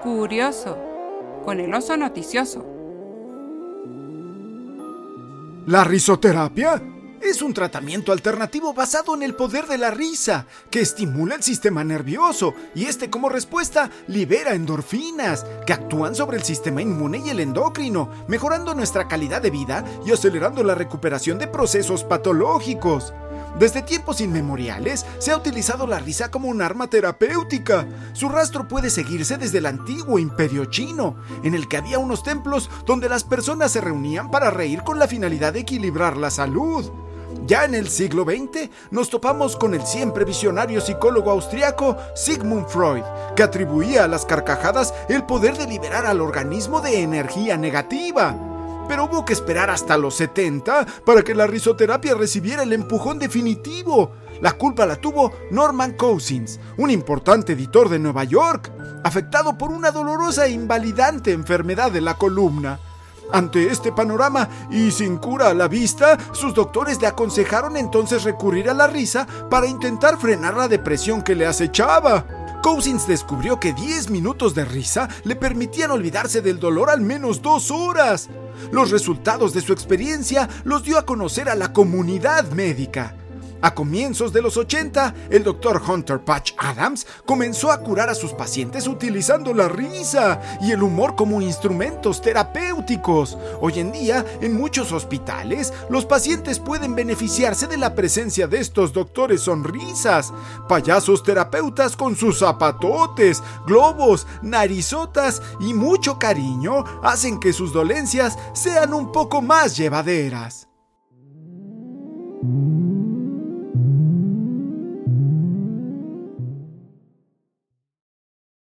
Curioso, con el oso noticioso. ¿La risoterapia? Es un tratamiento alternativo basado en el poder de la risa, que estimula el sistema nervioso y como respuesta libera endorfinas, que actúan sobre el sistema inmune y el endocrino, mejorando nuestra calidad de vida y acelerando la recuperación de procesos patológicos. Desde tiempos inmemoriales se ha utilizado la risa como un arma terapéutica. Su rastro puede seguirse desde el antiguo Imperio Chino, en el que había unos templos donde las personas se reunían para reír con la finalidad de equilibrar la salud. Ya en el siglo XX nos topamos con el siempre visionario psicólogo austriaco Sigmund Freud, que atribuía a las carcajadas el poder de liberar al organismo de energía negativa. Pero hubo que esperar hasta los 70 para que la risoterapia recibiera el empujón definitivo. La culpa la tuvo Norman Cousins, un importante editor de Nueva York, afectado por una dolorosa e invalidante enfermedad de la columna. Ante este panorama y sin cura a la vista, sus doctores le aconsejaron entonces recurrir a la risa para intentar frenar la depresión que le acechaba. Cousins descubrió que 10 minutos de risa le permitían olvidarse del dolor al menos 2 horas. Los resultados de su experiencia los dio a conocer a la comunidad médica. A comienzos de los 80, el Dr. Hunter Patch Adams comenzó a curar a sus pacientes utilizando la risa y el humor como instrumentos terapéuticos. Hoy en día, en muchos hospitales, los pacientes pueden beneficiarse de la presencia de estos doctores sonrisas, payasos terapeutas con sus zapatotes, globos, narizotas y mucho cariño hacen que sus dolencias sean un poco más llevaderas.